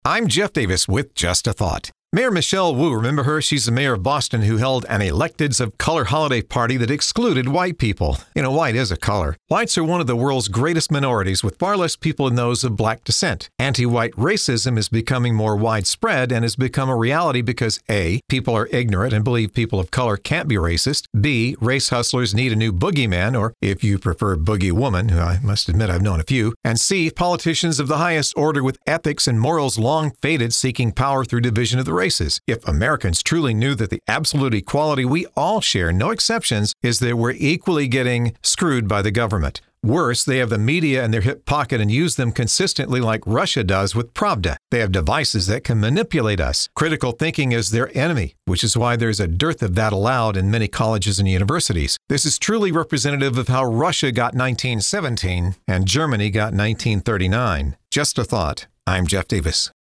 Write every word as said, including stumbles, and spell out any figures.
I'm Jeff Davis with Just a Thought. Mayor Michelle Wu, remember her? She's the mayor of Boston who held an Electeds of Color holiday party that excluded white people. You know, white is a color. Whites are one of the world's greatest minorities, with far less people than those of black descent. Anti-white racism is becoming more widespread and has become a reality because A, people are ignorant and believe people of color can't be racist. B, race hustlers need a new boogeyman, or if you prefer boogie woman, who I must admit I've known a few. And C, politicians of the highest order with ethics and morals long faded, seeking power through division of the races. If Americans truly knew that the absolute equality we all share, no exceptions, is that we're equally getting screwed by the government. Worse, they have the media in their hip pocket and use them consistently like Russia does with Pravda. They have devices that can manipulate us. Critical thinking is their enemy, which is why there's a dearth of that allowed in many colleges and universities. This is truly representative of how Russia got nineteen seventeen and Germany got nineteen thirty-nine. Just a thought. I'm Jeff Davis.